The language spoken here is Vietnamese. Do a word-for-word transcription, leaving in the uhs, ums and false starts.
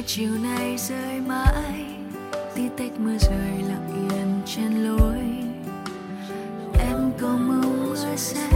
chiều nay rơi mãi, tí tách mưa rơi lặng yên trên lối. Em có mong mưa sẽ